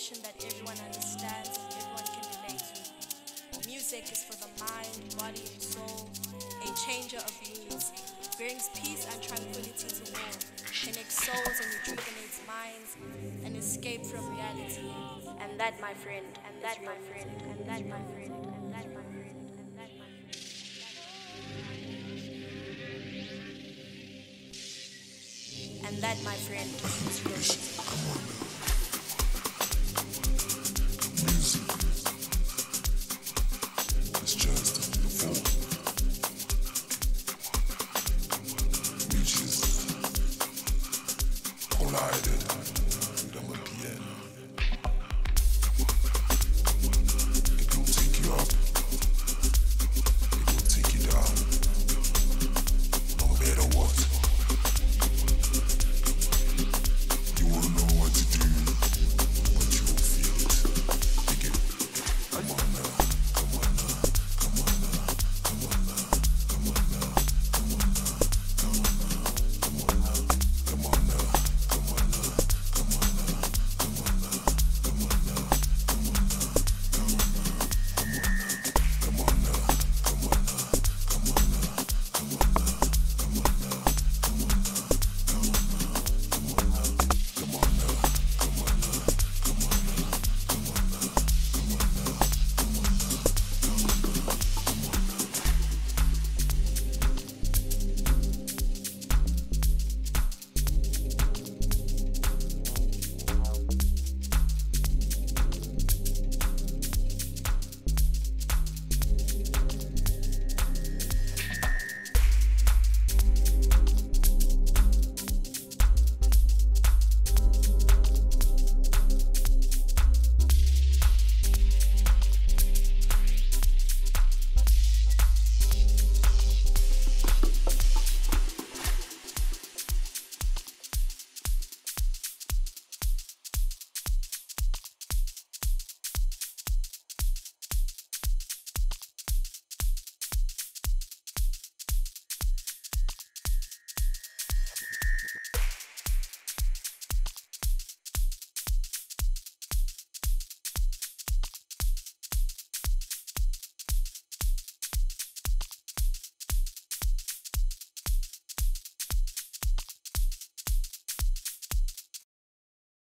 emotion that everyone understands and everyone can relate to. Music is for the mind, body, and soul, a changer of moods, brings peace and tranquility to all, connects souls and rejuvenates minds, an escape from reality. And that, my friend, and that, my friend, and that, my friend, and that, my friend, and that, my friend. And that, my friend, is real shit.